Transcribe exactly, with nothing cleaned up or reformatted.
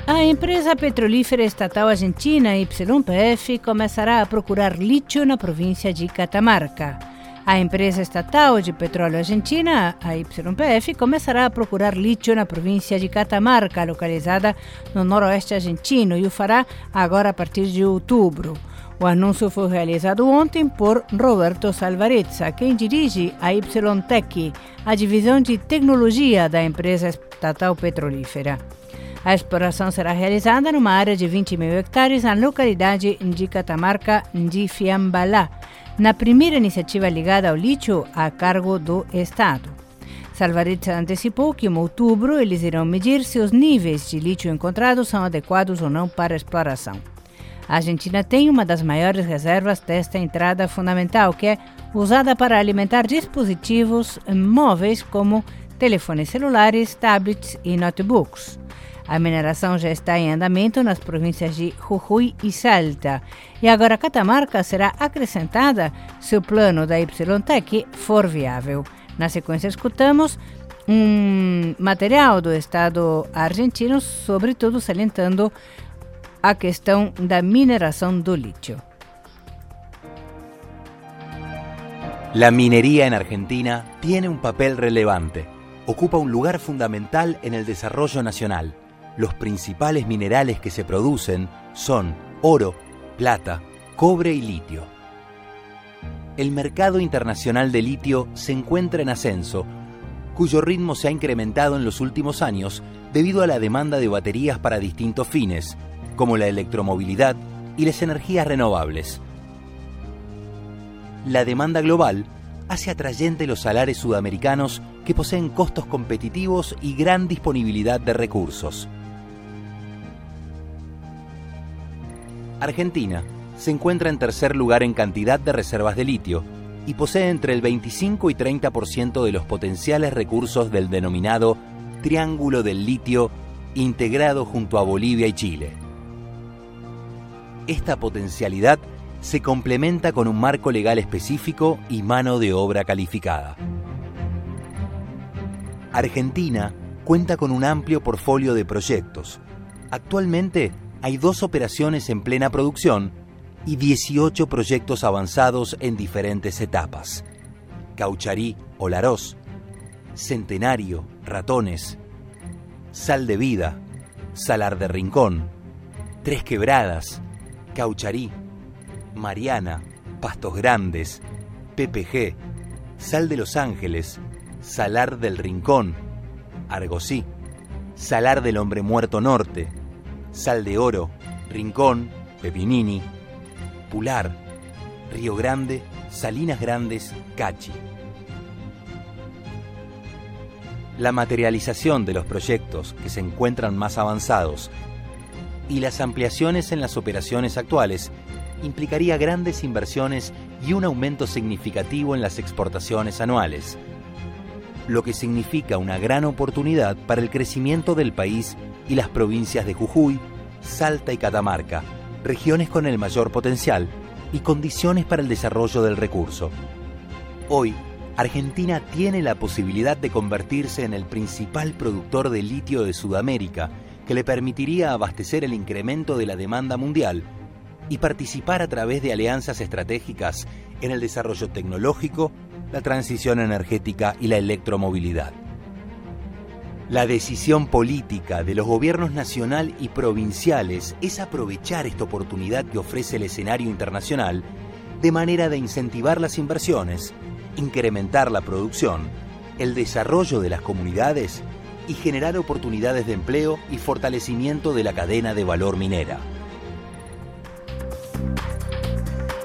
A empresa petrolífera estatal argentina Y P F começará a procurar lítio na província de Catamarca. A empresa estatal de petróleo argentina, a Y P F, começará a procurar lítio na província de Catamarca, localizada no noroeste argentino, e o fará agora a partir de outubro. O anúncio foi realizado ontem por Roberto Salvarezza, quem dirige a Y-Tech, a divisão de tecnologia da empresa estatal petrolífera. A exploração será realizada numa área de vinte mil hectares na localidade de Catamarca de Fiambalá, na primeira iniciativa ligada ao lítio a cargo do Estado. Salvarezza antecipou que em outubro eles irão medir se os níveis de lítio encontrados são adequados ou não para a exploração. A Argentina tem uma das maiores reservas desta entrada fundamental, que é usada para alimentar dispositivos móveis como telefones celulares, tablets e notebooks. A mineração já está em andamento nas províncias de Jujuy e Salta. E agora Catamarca será acrescentada se o plano da Y-Tech for viável. Na sequência, escutamos um material do Estado argentino, sobretudo salientando a questão da mineração do lítio. La minería en Argentina tiene un papel relevante. Ocupa un lugar fundamental en el desarrollo nacional. Los principales minerales que se producen son oro, plata, cobre y litio. El mercado internacional de litio se encuentra en ascenso, cuyo ritmo se ha incrementado en los últimos años debido a la demanda de baterías para distintos fines, como la electromovilidad y las energías renovables. La demanda global hace atrayente los salares sudamericanos que poseen costos competitivos y gran disponibilidad de recursos. Argentina se encuentra en tercer lugar en cantidad de reservas de litio y posee entre el veinticinco y treinta por ciento de los potenciales recursos del denominado Triángulo del Litio integrado junto a Bolivia y Chile. Esta potencialidad se complementa con un marco legal específico y mano de obra calificada. Argentina cuenta con un amplio portfolio de proyectos. Actualmente hay dos operaciones en plena producción y dieciocho proyectos avanzados en diferentes etapas. Caucharí, Olarós, Centenario, Ratones, Sal de Vida, Salar de Rincón, Tres Quebradas, Caucharí, Mariana, Pastos Grandes, P P G, Sal de Los Ángeles, Salar del Rincón, Argosí, Salar del Hombre Muerto Norte, Sal de Oro, Rincón, Pepinini, Pular, Río Grande, Salinas Grandes, Cachi. La materialización de los proyectos que se encuentran más avanzados y las ampliaciones en las operaciones actuales implicaría grandes inversiones y un aumento significativo en las exportaciones anuales, lo que significa una gran oportunidad para el crecimiento del país y las provincias de Jujuy, Salta y Catamarca, regiones con el mayor potencial y condiciones para el desarrollo del recurso. Hoy, Argentina tiene la posibilidad de convertirse en el principal productor de litio de Sudamérica, que le permitiría abastecer el incremento de la demanda mundial y participar a través de alianzas estratégicas en el desarrollo tecnológico, la transición energética y la electromovilidad. La decisión política de los gobiernos nacional y provinciales es aprovechar esta oportunidad que ofrece el escenario internacional de manera de incentivar las inversiones, incrementar la producción, el desarrollo de las comunidades y generar oportunidades de empleo y fortalecimiento de la cadena de valor minera.